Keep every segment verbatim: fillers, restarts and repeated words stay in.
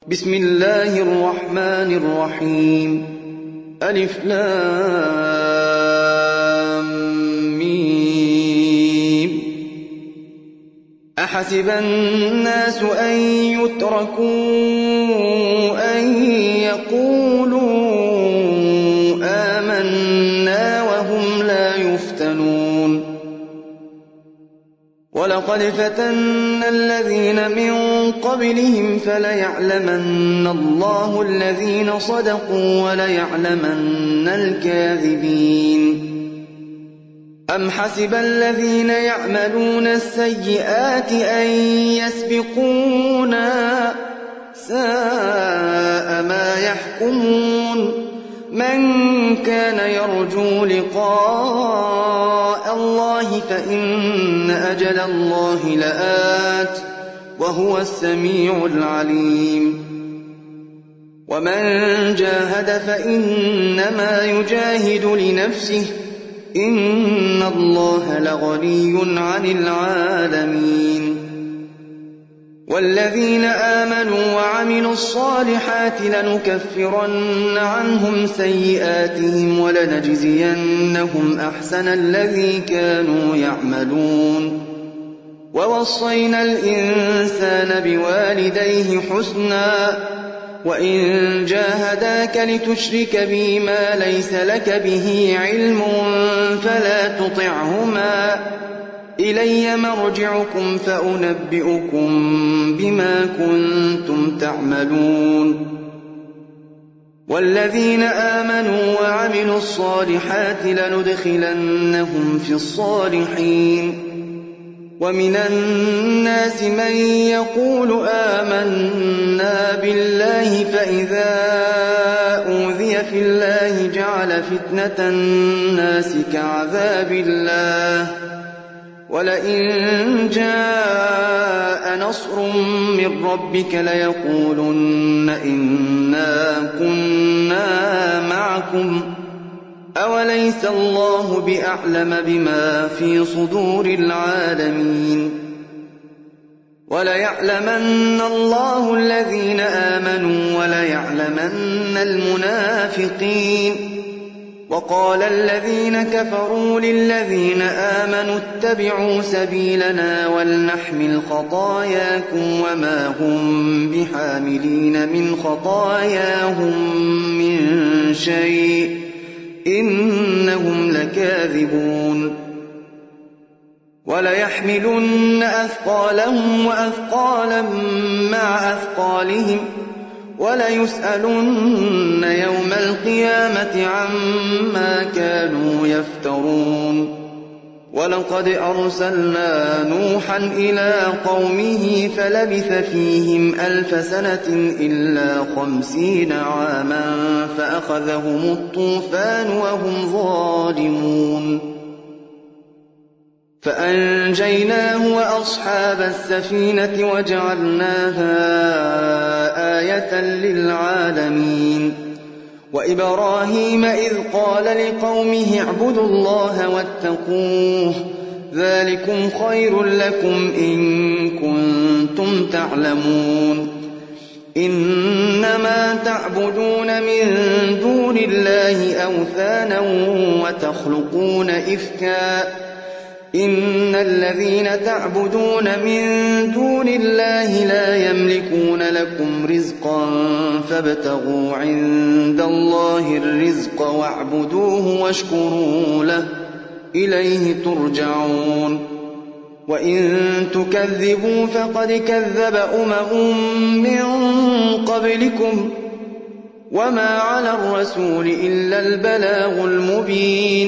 بسم الله الرحمن الرحيم. ألف لام ميم. أحسب الناس أن يتركوا أن يقولوا آمنا وهم لا يفتنون. ولقد فتنا الذين من قبلهم فليعلمن الله الذين صدقوا وليعلمن الكاذبين. أم حسب الذين يعملون السيئات أن يسبقونا ساء ما يحكمون. من كان يرجو لقاء الله فإن أجل الله لآت وهو السميع العليم. ومن جاهد فإنما يجاهد لنفسه إن الله لغني عن العالمين. والذين آمنوا وعملوا الصالحات لنكفرن عنهم سيئاتهم ولنجزينهم أحسن الذي كانوا يعملون. ووصينا الإنسان بوالديه حسنا وإن جاهداك لتشرك بي ما ليس لك به علم فلا تطعهما إلي مرجعكم فأنبئكم بما كنتم تعملون. والذين آمنوا وعملوا الصالحات لندخلنهم في الصالحين. ومن الناس من يقول آمنا بالله فإذا أوذي في الله جعل فتنة الناس كعذاب الله ولئن جاء نصر من ربك ليقولن إنا كنا معكم أوليس الله بأعلم بما في صدور العالمين. وليعلمن الله الذين آمنوا وليعلمن المنافقين. وقال الذين كفروا للذين آمنوا اتبعوا سبيلنا ولنحمل خطاياكم وما هم بحاملين من خطاياهم من شيء إنهم لكاذبون. وليحملن أثقالهم وأثقالا مع أثقالهم وليسألن يوم القيامة عما كانوا يفترون. ولقد أرسلنا نوحا إلى قومه فلبث فيهم ألف سنة إلا خمسين عاما فأخذهم الطوفان وهم ظالمون. فأنجيناه وأصحاب السفينة وجعلناها آية للعالمين. وإبراهيم إذ قال لقومه اعبدوا الله واتقوه ذلكم خير لكم إن كنتم تعلمون. إنما تعبدون من دون الله أوثانا وتخلقون إفكا إن الذين تعبدون من دون الله لا يملكون لكم رزقا فابتغوا عند الله الرزق واعبدوه واشكروا له إليه ترجعون. وإن تكذبوا فقد كذب أمم من قبلكم وما على الرسول إلا البلاغ المبين.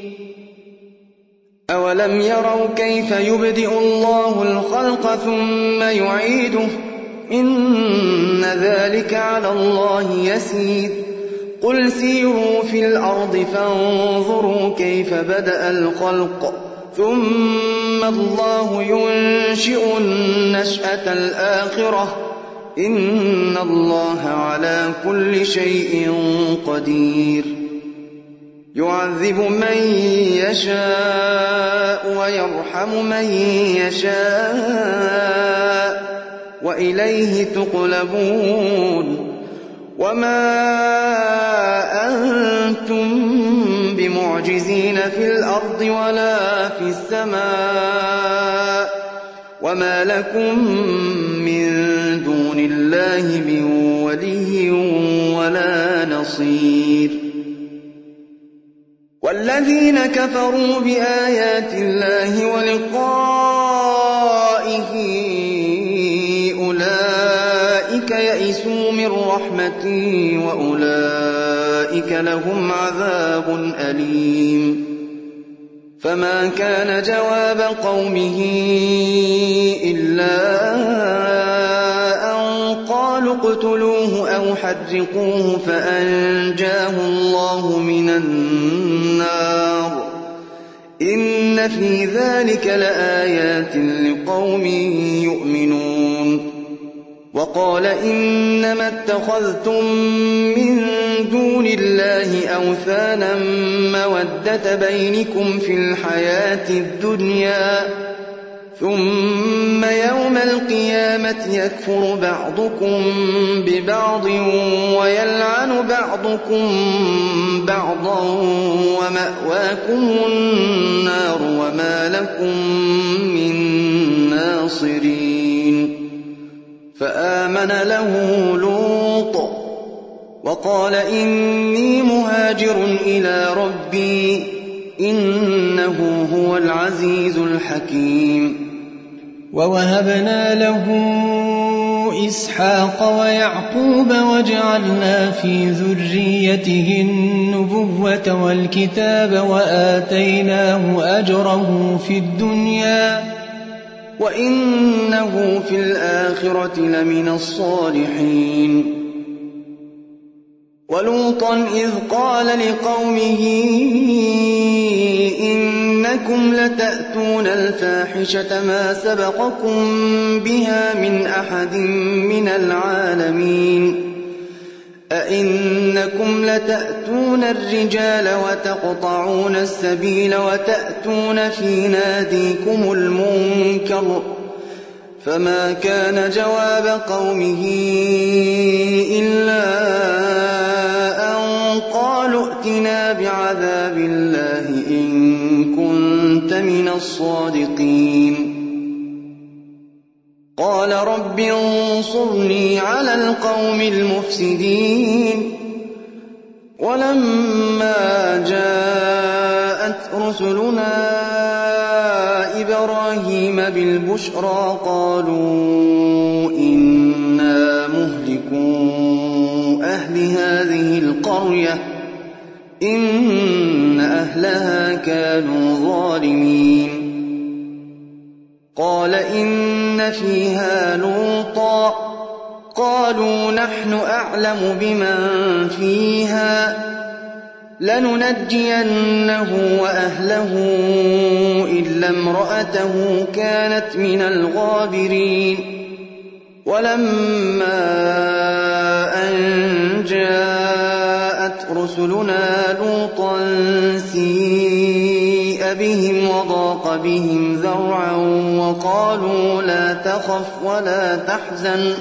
أولم يروا كيف يبدئ الله الخلق ثم يعيده إن ذلك على الله يسير. قل سيروا في الأرض فانظروا كيف بدأ الخلق ثم الله ينشئ النشأة الآخرة إن الله على كل شيء قدير. يعذب من يشاء ويرحم من يشاء وإليه تقلبون وما أنتم بمعجزين في الأرض ولا في السماء وما لكم من دون الله من ولي ولا نصير والذين كفروا بآيات الله ولقائه أولئك يئسوا من رحمتي وأولئك لهم عذاب أليم فما كان جواب قومه إلا أن قالوا اقتلوه أو حرقوه فأنجاه الله من النار إن في ذلك لآيات لقوم يؤمنون وقال إنما اتخذتم من دون الله أوثانا مودة بينكم في الحياة الدنيا ثم يوم القيامة يكفر بعضكم ببعض ويلعن بعضكم بعضا ومأواكم النار وما لكم من ناصرين فآمن له لوط وقال إني مهاجر إلى ربي إنه هو العزيز الحكيم ووهبنا له إسحاق ويعقوب وجعلنا في ذريته النبوة والكتاب وآتيناه أجره في الدنيا وإنه في الآخرة لمن الصالحين ولوطا إذ قال لقومه إنكم لتأتون الفاحشة ما سبقكم بها من أحد من العالمين أئنكم لتأتون الرجال وتقطعون السبيل وتأتون في ناديكم المنكر فما كان جواب قومه إلا أن قالوا ائتنا بعذاب الله إن كنت من الصادقين قال رب انصرني على القوم المفسدين ولما جاءت رسلنا إبراهيم بالبشرى قالوا إنا مهلكو أهل هذه القرية إن أهلها كانوا ظالمين قال إن فيها لوطا قالوا نحن أعلم بمن فيها لننجينه وأهله إلا امرأته كانت من الغابرين ولما أن جاءت رسلنا لوطا سيء بهم وضاق بهم ذرعا وقالوا لا تخف ولا تحزن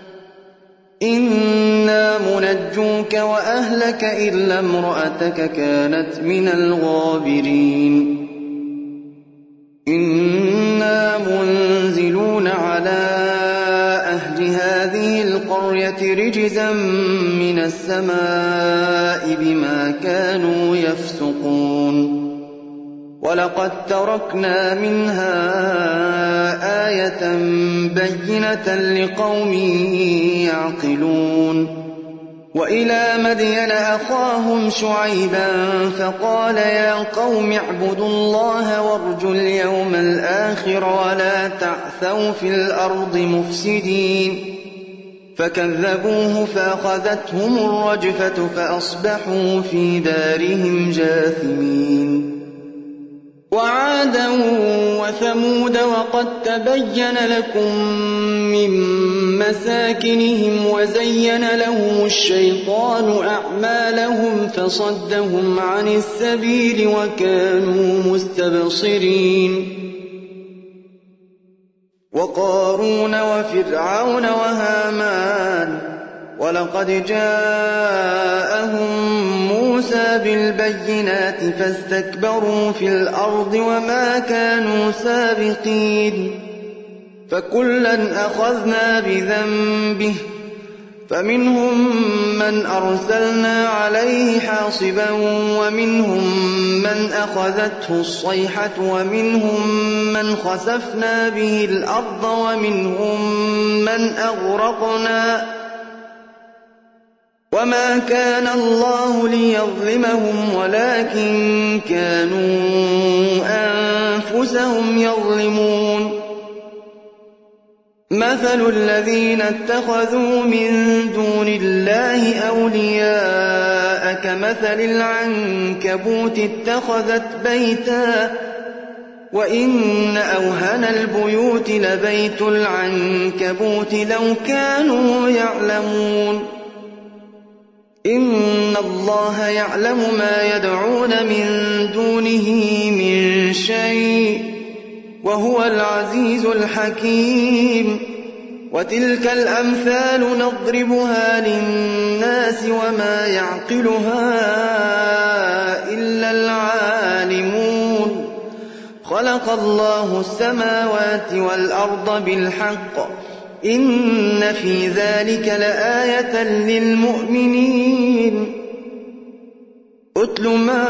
إنا منجوك وأهلك إلا امرأتك كانت من الغابرين إنا منزلون على أهل هذه القرية رجزا من السماء بما كانوا يفسقون ولقد تركنا منها آية بينة لقوم يعقلون وإلى مدين أخاهم شعيبا فقال يا قوم اعبدوا الله وارجوا اليوم الآخر ولا تعثوا في الأرض مفسدين فكذبوه فأخذتهم الرجفة فأصبحوا في دارهم جاثمين وعادا وثمود وقد تبين لكم من مساكنهم وزين لهم الشيطان أعمالهم فصدهم عن السبيل وكانوا مستبصرين وقارون وفرعون وهامان ولقد جاءهم موسى بالبينات فاستكبروا في الأرض وما كانوا سابقين فكلا أخذنا بذنبه فمنهم من أرسلنا عليه حاصبا ومنهم من أخذته الصيحة ومنهم من خسفنا به الأرض ومنهم من أغرقنا وما كان الله ليظلمهم ولكن كانوا أنفسهم يظلمون مثل الذين اتخذوا من دون الله أولياء كمثل العنكبوت اتخذت بيتا وإن أوهن البيوت لبيت العنكبوت لو كانوا يعلمون إن الله يعلم ما يدعون من دونه من شيء وهو العزيز الحكيم وتلك الأمثال نضربها للناس وما يعقلها إلا العالمون خلق الله السماوات والأرض بالحق إن في ذلك لآية للمؤمنين أتل ما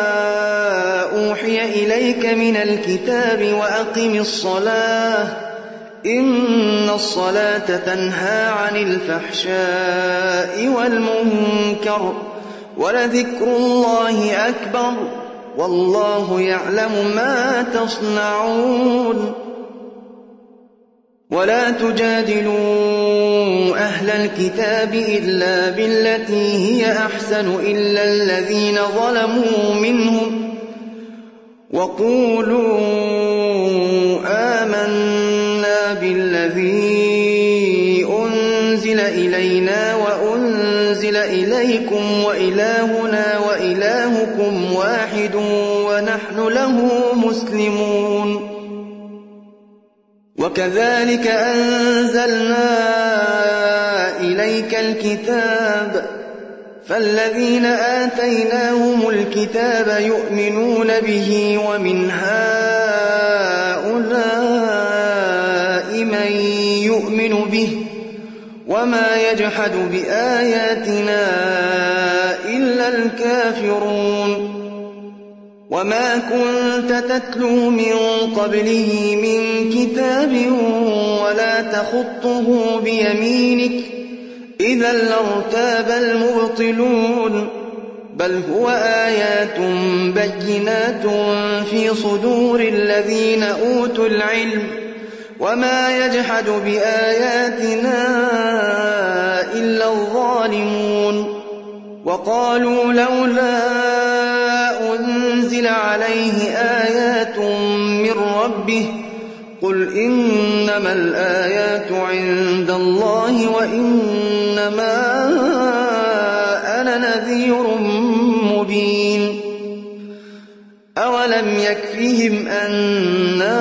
أوحي إليك من الكتاب وأقم الصلاة إن الصلاة تنهى عن الفحشاء والمنكر ولذكر الله أكبر والله يعلم ما تصنعون ولا تجادلوا أهل الكتاب إلا بالتي هي أحسن إلا الذين ظلموا منهم وقولوا آمنا بالذي أنزل إلينا وأنزل إليكم وإلهنا وإلهكم واحد ونحن له مسلمون وكذلك أنزلنا إليك الكتاب فالذين آتيناهم الكتاب يؤمنون به ومن هؤلاء من يؤمن به وما يجحد بآياتنا إلا الكافرون وما كنت تتلو من قبله من كتاب ولا تخطه بيمينك إذا لارتاب المبطلون بل هو آيات بينات في صدور الذين أوتوا العلم وما يجحد بآياتنا إلا الظالمون وقالوا لولا أنزل عليه آيات من ربه قل إنما الآيات عند الله وإنما أنا نذير مبين أولم يكفهم أنا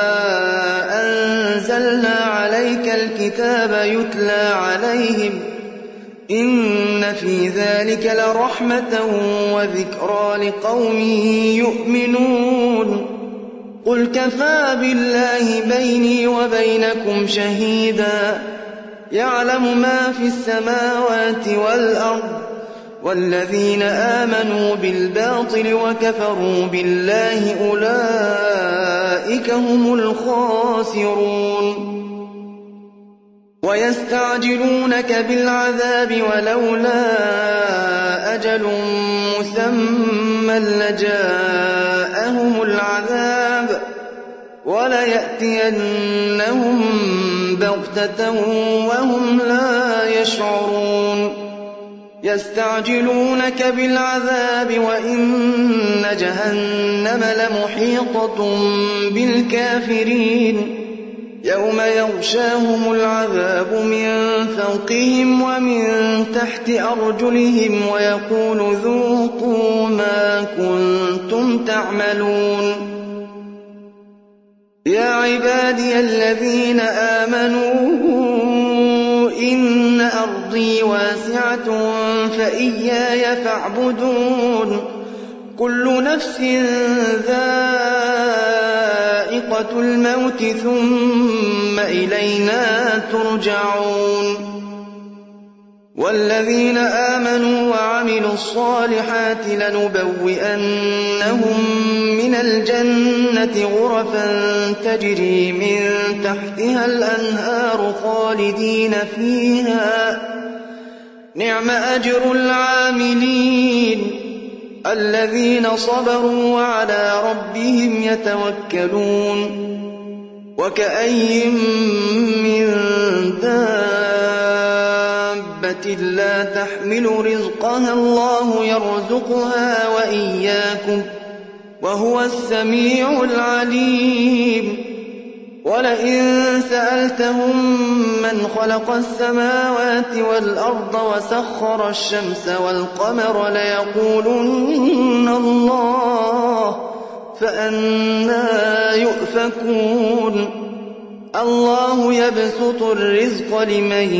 أنزلنا عليك الكتاب يتلى عليهم إن في ذلك لرحمة وذكرى لقوم يؤمنون قل كفى بالله بيني وبينكم شهيدا يعلم ما في السماوات والأرض والذين آمنوا بالباطل وكفروا بالله أولئك هم الخاسرون ويستعجلونك بالعذاب ولولا أجل مسمى لجاءهم العذاب وليأتينهم بغتة وهم لا يشعرون يستعجلونك بالعذاب وإن جهنم لمحيطة بالكافرين يوم يغشاهم العذاب من فوقهم ومن تحت أرجلهم ويقول ذوقوا ما كنتم تعملون يا عبادي الذين آمنوا إن أرضي واسعة فإياي فاعبدون كل نفس ذائقة الموت ثم إلينا ترجعون والذين آمنوا وعملوا الصالحات لنبوئنهم من الجنة غرفا تجري من تحتها الأنهار خالدين فيها نعم أجر العاملين الذين صبروا وعلى ربهم يتوكلون وكأي من دابة لا تحمل رزقها الله يرزقها وإياكم وهو السميع العليم ولئن سألتهم من خلق السماوات والأرض وسخر الشمس والقمر ليقولن الله فأنى يؤفكون الله يبسط الرزق لمن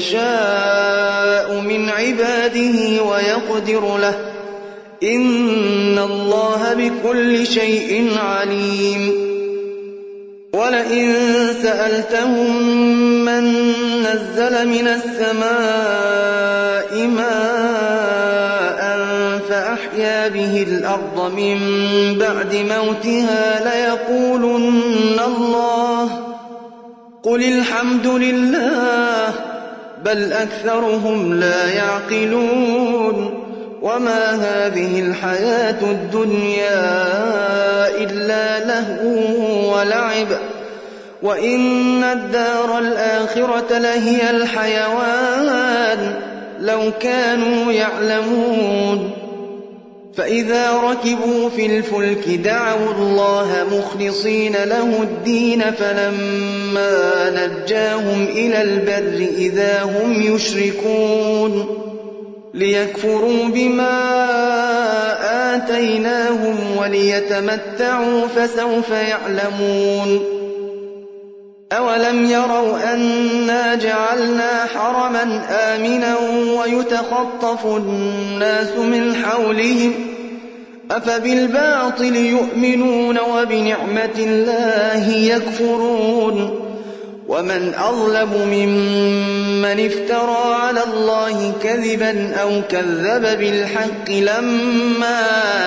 يشاء من عباده ويقدر له إن الله بكل شيء عليم ولئن سألتهم من نزل من السماء ماء فأحيا به الأرض من بعد موتها ليقولن الله قل الحمد لله بل أكثرهم لا يعقلون وما هذه الحياة الدنيا إلا لهو ولعب وإن الدار الآخرة لهي الحيوان لو كانوا يعلمون فإذا ركبوا في الفلك دعوا الله مخلصين له الدين فلما نجاهم إلى البر إذا هم يشركون ليكفروا بما آتيناهم وليتمتعوا فسوف يعلمون أولم يروا أنا جعلنا حرما آمنا ويتخطف الناس من حولهم أفبالباطل يؤمنون وبنعمة الله يكفرون ومن أظلم ممن افترى على الله كذبا أو كذب بالحق لما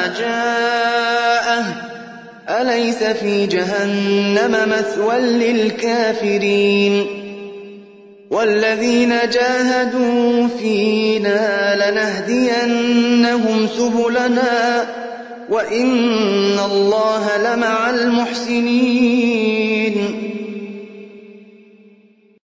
جاءه أليس في جهنم مثوى للكافرين والذين جاهدوا فينا لنهدينهم سبلنا وإن الله لمع المحسنين